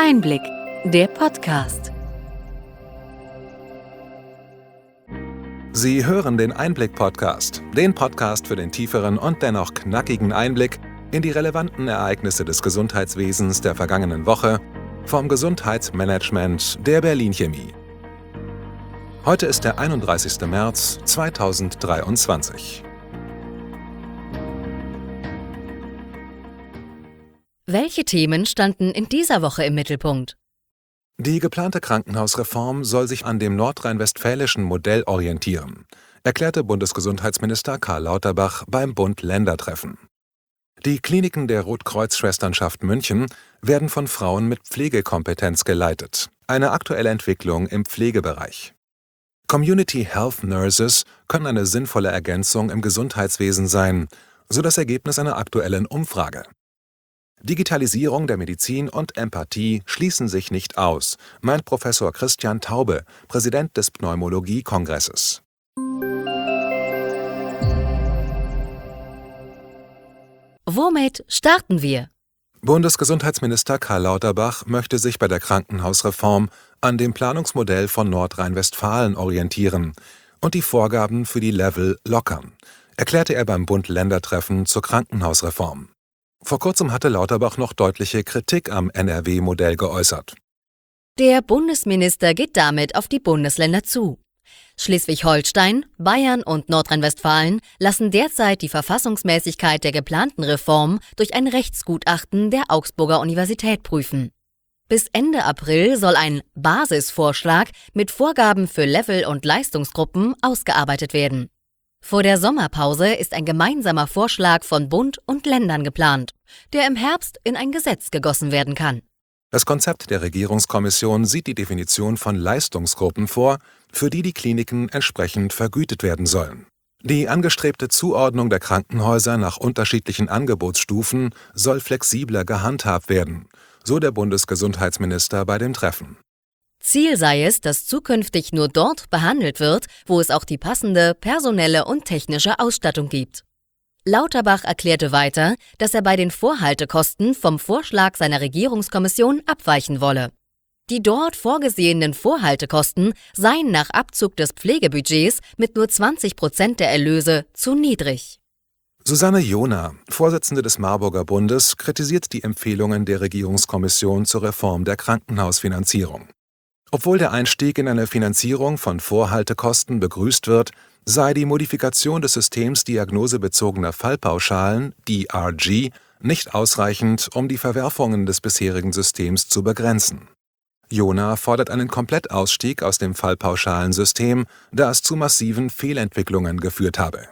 Einblick, der Podcast. Sie hören den Einblick-Podcast, den Podcast für den tieferen und dennoch knackigen Einblick in die relevanten Ereignisse des Gesundheitswesens der vergangenen Woche vom Gesundheitsmanagement der Berlin Chemie. Heute ist der 31. März 2023. Welche Themen standen in dieser Woche im Mittelpunkt? Die geplante Krankenhausreform soll sich an dem nordrhein-westfälischen Modell orientieren, erklärte Bundesgesundheitsminister Karl Lauterbach beim Bund-Länder-Treffen. Die Kliniken der Rotkreuz-Schwesternschaft München werden von Frauen mit Pflegekompetenz geleitet, eine aktuelle Entwicklung im Pflegebereich. Community Health Nurses können eine sinnvolle Ergänzung im Gesundheitswesen sein, so das Ergebnis einer aktuellen Umfrage. Digitalisierung der Medizin und Empathie schließen sich nicht aus, meint Professor Christian Taube, Präsident des Pneumologie-Kongresses. Womit starten wir? Bundesgesundheitsminister Karl Lauterbach möchte sich bei der Krankenhausreform an dem Planungsmodell von Nordrhein-Westfalen orientieren und die Vorgaben für die Level lockern, erklärte er beim Bund-Länder-Treffen zur Krankenhausreform. Vor kurzem hatte Lauterbach noch deutliche Kritik am NRW-Modell geäußert. Der Bundesminister geht damit auf die Bundesländer zu. Schleswig-Holstein, Bayern und Nordrhein-Westfalen lassen derzeit die Verfassungsmäßigkeit der geplanten Reform durch ein Rechtsgutachten der Augsburger Universität prüfen. Bis Ende April soll ein Basisvorschlag mit Vorgaben für Level- und Leistungsgruppen ausgearbeitet werden. Vor der Sommerpause ist ein gemeinsamer Vorschlag von Bund und Ländern geplant, der im Herbst in ein Gesetz gegossen werden kann. Das Konzept der Regierungskommission sieht die Definition von Leistungsgruppen vor, für die die Kliniken entsprechend vergütet werden sollen. Die angestrebte Zuordnung der Krankenhäuser nach unterschiedlichen Angebotsstufen soll flexibler gehandhabt werden, so der Bundesgesundheitsminister bei dem Treffen. Ziel sei es, dass zukünftig nur dort behandelt wird, wo es auch die passende personelle und technische Ausstattung gibt. Lauterbach erklärte weiter, dass er bei den Vorhaltekosten vom Vorschlag seiner Regierungskommission abweichen wolle. Die dort vorgesehenen Vorhaltekosten seien nach Abzug des Pflegebudgets mit nur 20% der Erlöse zu niedrig. Susanne Johner, Vorsitzende des Marburger Bundes, kritisiert die Empfehlungen der Regierungskommission zur Reform der Krankenhausfinanzierung. Obwohl der Einstieg in eine Finanzierung von Vorhaltekosten begrüßt wird, sei die Modifikation des Systems diagnosebezogener Fallpauschalen, DRG, nicht ausreichend, um die Verwerfungen des bisherigen Systems zu begrenzen. Johner fordert einen Komplettausstieg aus dem Fallpauschalensystem, da es zu massiven Fehlentwicklungen geführt habe.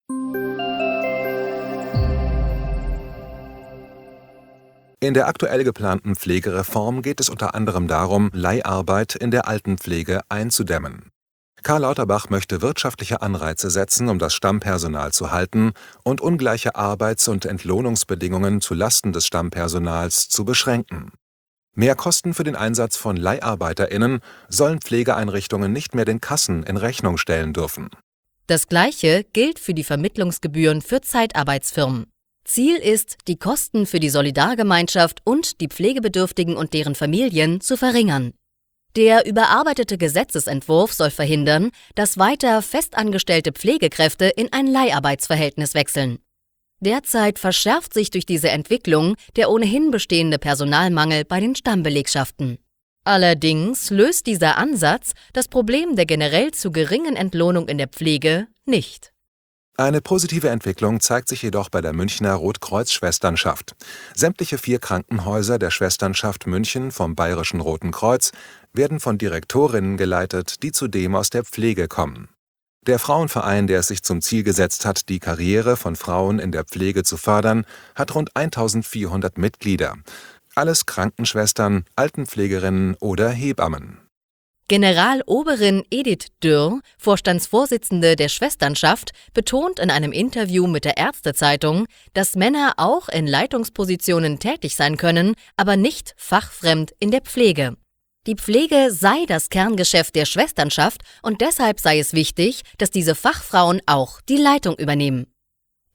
In der aktuell geplanten Pflegereform geht es unter anderem darum, Leiharbeit in der Altenpflege einzudämmen. Karl Lauterbach möchte wirtschaftliche Anreize setzen, um das Stammpersonal zu halten und ungleiche Arbeits- und Entlohnungsbedingungen zu Lasten des Stammpersonals zu beschränken. Mehrkosten für den Einsatz von LeiharbeiterInnen sollen Pflegeeinrichtungen nicht mehr den Kassen in Rechnung stellen dürfen. Das Gleiche gilt für die Vermittlungsgebühren für Zeitarbeitsfirmen. Ziel ist, die Kosten für die Solidargemeinschaft und die Pflegebedürftigen und deren Familien zu verringern. Der überarbeitete Gesetzesentwurf soll verhindern, dass weiter festangestellte Pflegekräfte in ein Leiharbeitsverhältnis wechseln. Derzeit verschärft sich durch diese Entwicklung der ohnehin bestehende Personalmangel bei den Stammbelegschaften. Allerdings löst dieser Ansatz das Problem der generell zu geringen Entlohnung in der Pflege nicht. Eine positive Entwicklung zeigt sich jedoch bei der Münchner Rotkreuz-Schwesternschaft. Sämtliche 4 Krankenhäuser der Schwesternschaft München vom Bayerischen Roten Kreuz werden von Direktorinnen geleitet, die zudem aus der Pflege kommen. Der Frauenverein, der es sich zum Ziel gesetzt hat, die Karriere von Frauen in der Pflege zu fördern, hat rund 1400 Mitglieder. Alles Krankenschwestern, Altenpflegerinnen oder Hebammen. Generaloberin Edith Dürr, Vorstandsvorsitzende der Schwesternschaft, betont in einem Interview mit der Ärztezeitung, dass Männer auch in Leitungspositionen tätig sein können, aber nicht fachfremd in der Pflege. Die Pflege sei das Kerngeschäft der Schwesternschaft und deshalb sei es wichtig, dass diese Fachfrauen auch die Leitung übernehmen.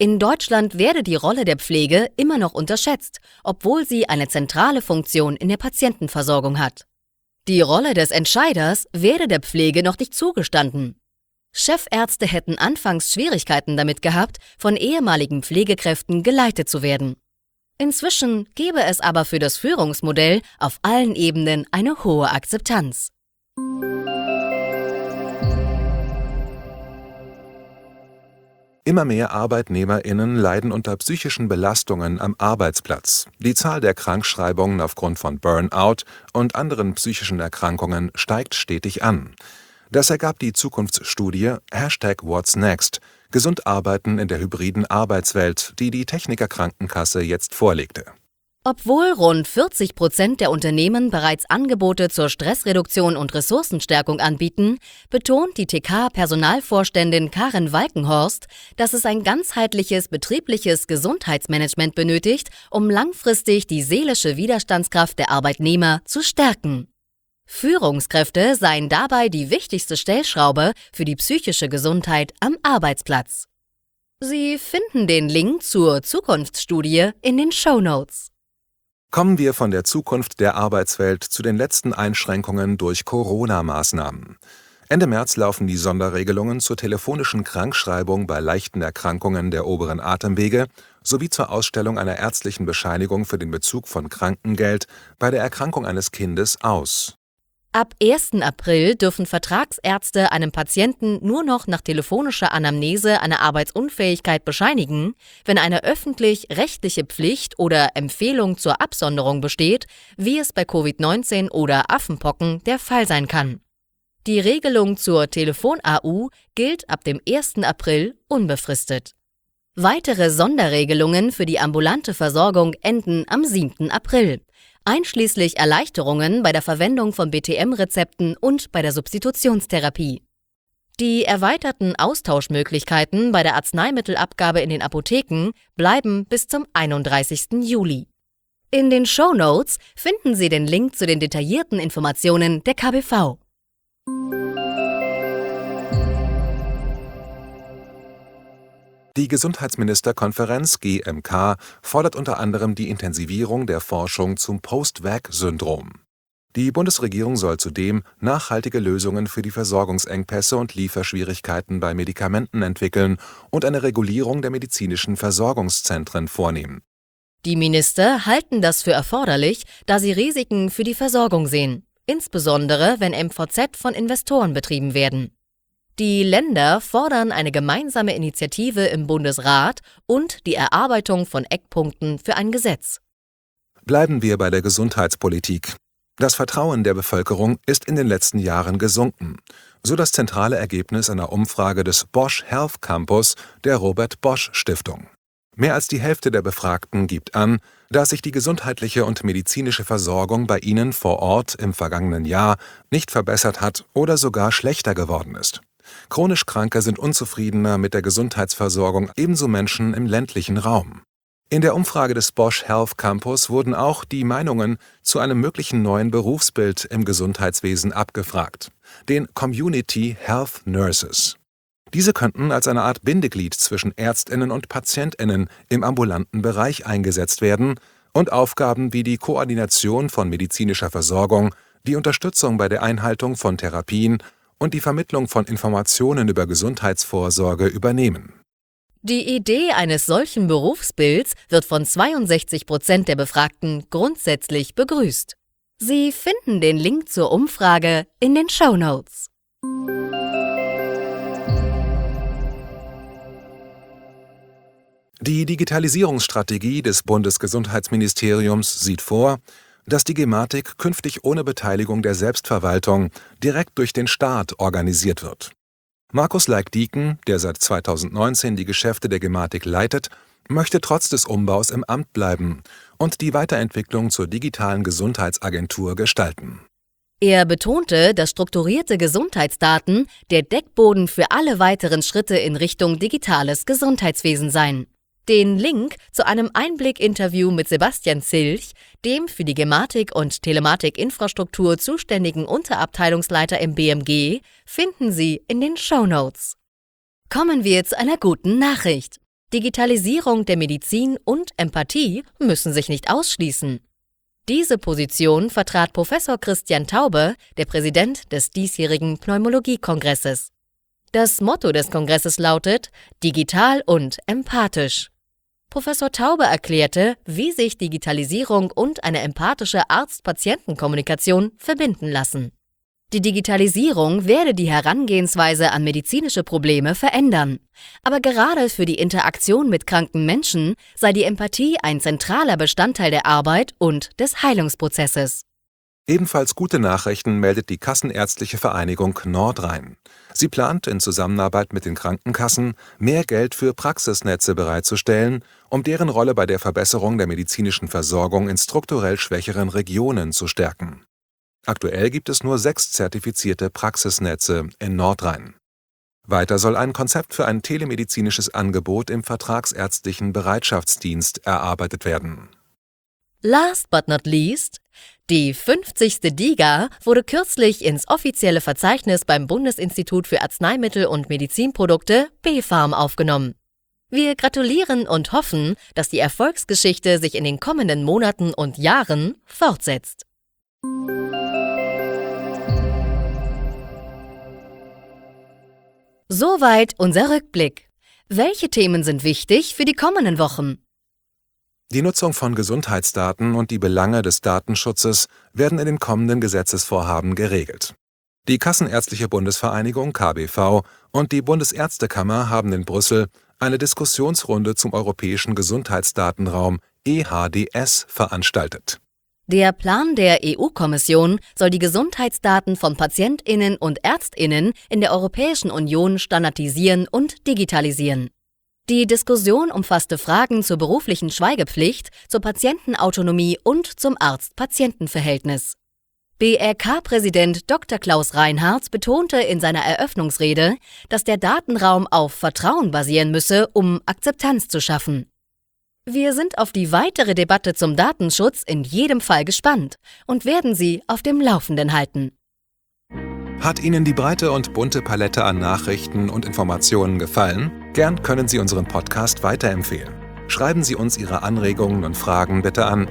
In Deutschland werde die Rolle der Pflege immer noch unterschätzt, obwohl sie eine zentrale Funktion in der Patientenversorgung hat. Die Rolle des Entscheiders werde der Pflege noch nicht zugestanden. Chefärzte hätten anfangs Schwierigkeiten damit gehabt, von ehemaligen Pflegekräften geleitet zu werden. Inzwischen gebe es aber für das Führungsmodell auf allen Ebenen eine hohe Akzeptanz. Immer mehr ArbeitnehmerInnen leiden unter psychischen Belastungen am Arbeitsplatz. Die Zahl der Krankschreibungen aufgrund von Burnout und anderen psychischen Erkrankungen steigt stetig an. Das ergab die Zukunftsstudie #What'sNext – Gesund arbeiten in der hybriden Arbeitswelt, die die Techniker Krankenkasse jetzt vorlegte. Obwohl rund 40% der Unternehmen bereits Angebote zur Stressreduktion und Ressourcenstärkung anbieten, betont die TK-Personalvorständin Karin Walkenhorst, dass es ein ganzheitliches betriebliches Gesundheitsmanagement benötigt, um langfristig die seelische Widerstandskraft der Arbeitnehmer zu stärken. Führungskräfte seien dabei die wichtigste Stellschraube für die psychische Gesundheit am Arbeitsplatz. Sie finden den Link zur Zukunftsstudie in den Shownotes. Kommen wir von der Zukunft der Arbeitswelt zu den letzten Einschränkungen durch Corona-Maßnahmen. Ende März laufen die Sonderregelungen zur telefonischen Krankschreibung bei leichten Erkrankungen der oberen Atemwege sowie zur Ausstellung einer ärztlichen Bescheinigung für den Bezug von Krankengeld bei der Erkrankung eines Kindes aus. Ab 1. April dürfen Vertragsärzte einem Patienten nur noch nach telefonischer Anamnese eine Arbeitsunfähigkeit bescheinigen, wenn eine öffentlich-rechtliche Pflicht oder Empfehlung zur Absonderung besteht, wie es bei Covid-19 oder Affenpocken der Fall sein kann. Die Regelung zur Telefon-AU gilt ab dem 1. April unbefristet. Weitere Sonderregelungen für die ambulante Versorgung enden am 7. April. Einschließlich Erleichterungen bei der Verwendung von BTM-Rezepten und bei der Substitutionstherapie. Die erweiterten Austauschmöglichkeiten bei der Arzneimittelabgabe in den Apotheken bleiben bis zum 31. Juli. In den Shownotes finden Sie den Link zu den detaillierten Informationen der KBV. Die Gesundheitsministerkonferenz GMK fordert unter anderem die Intensivierung der Forschung zum Post-Vac-Syndrom. Die Bundesregierung soll zudem nachhaltige Lösungen für die Versorgungsengpässe und Lieferschwierigkeiten bei Medikamenten entwickeln und eine Regulierung der medizinischen Versorgungszentren vornehmen. Die Minister halten das für erforderlich, da sie Risiken für die Versorgung sehen, insbesondere wenn MVZ von Investoren betrieben werden. Die Länder fordern eine gemeinsame Initiative im Bundesrat und die Erarbeitung von Eckpunkten für ein Gesetz. Bleiben wir bei der Gesundheitspolitik. Das Vertrauen der Bevölkerung ist in den letzten Jahren gesunken, so das zentrale Ergebnis einer Umfrage des Bosch Health Campus der Robert Bosch Stiftung. Mehr als die Hälfte der Befragten gibt an, dass sich die gesundheitliche und medizinische Versorgung bei ihnen vor Ort im vergangenen Jahr nicht verbessert hat oder sogar schlechter geworden ist. Chronisch Kranke sind unzufriedener mit der Gesundheitsversorgung, ebenso Menschen im ländlichen Raum. In der Umfrage des Bosch Health Campus wurden auch die Meinungen zu einem möglichen neuen Berufsbild im Gesundheitswesen abgefragt, den Community Health Nurses. Diese könnten als eine Art Bindeglied zwischen ÄrztInnen und PatientInnen im ambulanten Bereich eingesetzt werden und Aufgaben wie die Koordination von medizinischer Versorgung, die Unterstützung bei der Einhaltung von Therapien und die Vermittlung von Informationen über Gesundheitsvorsorge übernehmen. Die Idee eines solchen Berufsbilds wird von 62% der Befragten grundsätzlich begrüßt. Sie finden den Link zur Umfrage in den Shownotes. Die Digitalisierungsstrategie des Bundesgesundheitsministeriums sieht vor, dass die Gematik künftig ohne Beteiligung der Selbstverwaltung direkt durch den Staat organisiert wird. Markus Leik-Dieken, der seit 2019 die Geschäfte der Gematik leitet, möchte trotz des Umbaus im Amt bleiben und die Weiterentwicklung zur digitalen Gesundheitsagentur gestalten. Er betonte, dass strukturierte Gesundheitsdaten der Deckboden für alle weiteren Schritte in Richtung digitales Gesundheitswesen seien. Den Link zu einem Einblick-Interview mit Sebastian Zilch, dem für die Gematik- und Telematik-Infrastruktur zuständigen Unterabteilungsleiter im BMG, finden Sie in den Shownotes. Kommen wir zu einer guten Nachricht. Digitalisierung der Medizin und Empathie müssen sich nicht ausschließen. Diese Position vertrat Professor Christian Taube, der Präsident des diesjährigen Pneumologie-Kongresses. Das Motto des Kongresses lautet »Digital und empathisch«. Professor Taube erklärte, wie sich Digitalisierung und eine empathische Arzt-Patienten-Kommunikation verbinden lassen. Die Digitalisierung werde die Herangehensweise an medizinische Probleme verändern. Aber gerade für die Interaktion mit kranken Menschen sei die Empathie ein zentraler Bestandteil der Arbeit und des Heilungsprozesses. Ebenfalls gute Nachrichten meldet die Kassenärztliche Vereinigung Nordrhein. Sie plant in Zusammenarbeit mit den Krankenkassen, mehr Geld für Praxisnetze bereitzustellen, um deren Rolle bei der Verbesserung der medizinischen Versorgung in strukturell schwächeren Regionen zu stärken. Aktuell gibt es nur 6 zertifizierte Praxisnetze in Nordrhein. Weiter soll ein Konzept für ein telemedizinisches Angebot im vertragsärztlichen Bereitschaftsdienst erarbeitet werden. Last but not least, die 50. DiGA wurde kürzlich ins offizielle Verzeichnis beim Bundesinstitut für Arzneimittel und Medizinprodukte BfArM aufgenommen. Wir gratulieren und hoffen, dass die Erfolgsgeschichte sich in den kommenden Monaten und Jahren fortsetzt. Soweit unser Rückblick. Welche Themen sind wichtig für die kommenden Wochen? Die Nutzung von Gesundheitsdaten und die Belange des Datenschutzes werden in den kommenden Gesetzesvorhaben geregelt. Die Kassenärztliche Bundesvereinigung KBV und die Bundesärztekammer haben in Brüssel eine Diskussionsrunde zum europäischen Gesundheitsdatenraum EHDS veranstaltet. Der Plan der EU-Kommission soll die Gesundheitsdaten von PatientInnen und ÄrztInnen in der Europäischen Union standardisieren und digitalisieren. Die Diskussion umfasste Fragen zur beruflichen Schweigepflicht, zur Patientenautonomie und zum Arzt-Patienten-Verhältnis. BRK-Präsident Dr. Klaus Reinhardt betonte in seiner Eröffnungsrede, dass der Datenraum auf Vertrauen basieren müsse, um Akzeptanz zu schaffen. Wir sind auf die weitere Debatte zum Datenschutz in jedem Fall gespannt und werden Sie auf dem Laufenden halten. Hat Ihnen die breite und bunte Palette an Nachrichten und Informationen gefallen? Gern können Sie unseren Podcast weiterempfehlen. Schreiben Sie uns Ihre Anregungen und Fragen bitte an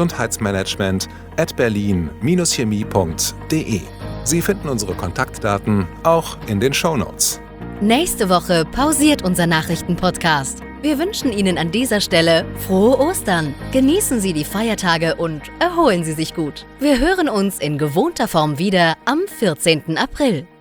gesundheitsmanagement@berlin-chemie.de. Sie finden unsere Kontaktdaten auch in den Shownotes. Nächste Woche pausiert unser Nachrichtenpodcast. Wir wünschen Ihnen an dieser Stelle frohe Ostern. Genießen Sie die Feiertage und erholen Sie sich gut. Wir hören uns in gewohnter Form wieder am 14. April.